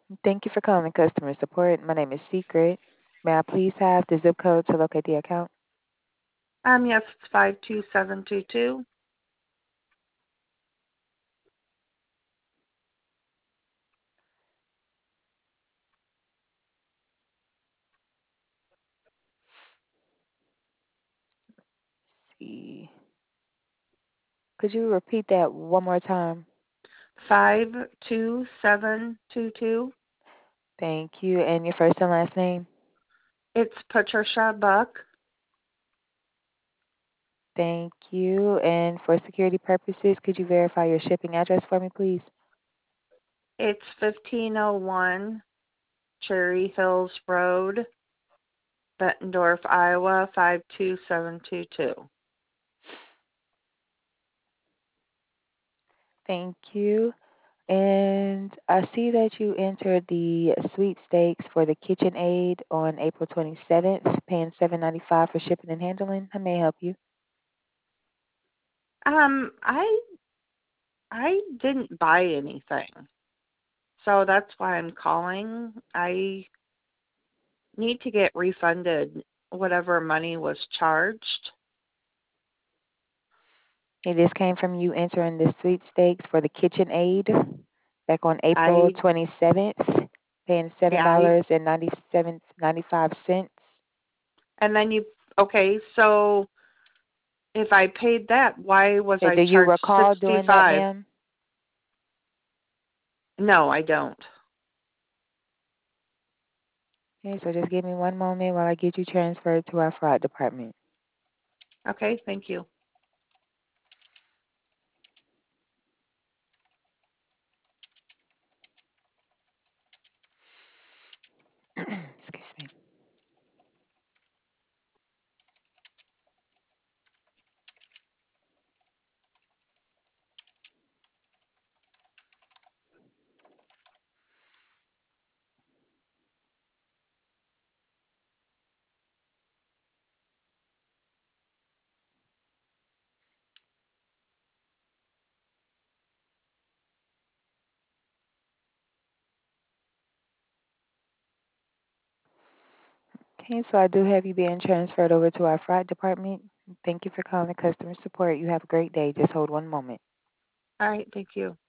Thank you for calling customer support. My name is Secret. May I please have the zip code to locate the account? Yes, it's 52722. See. Could you repeat that one more time? 52722. Thank you. And your first and last name? It's Patricia Buck. Thank you. And for security purposes, could you verify your shipping address for me, please? It's 1501 Cherry Hills Road, Bettendorf, Iowa 52722. Thank you. And I see that you entered the sweepstakes for the KitchenAid on April 27th, paying $7.95 for shipping and handling. How may I help you? I didn't buy anything. So that's why I'm calling. I need to get refunded whatever money was charged. Hey, this came from you entering the sweepstakes for the KitchenAid back on April I 27th, paying yeah, I $7.95. and then you okay, so if I paid that, why was Okay, I do you charged recall doing that, 65? ma'am? No, I don't. Okay, so just give me one moment while I get you transferred to our fraud department. Okay, thank you. Excuse me. Okay, so I do have you being transferred over to our fraud department. Thank you for calling the customer support. You have a great day. Just hold one moment. All right, thank you.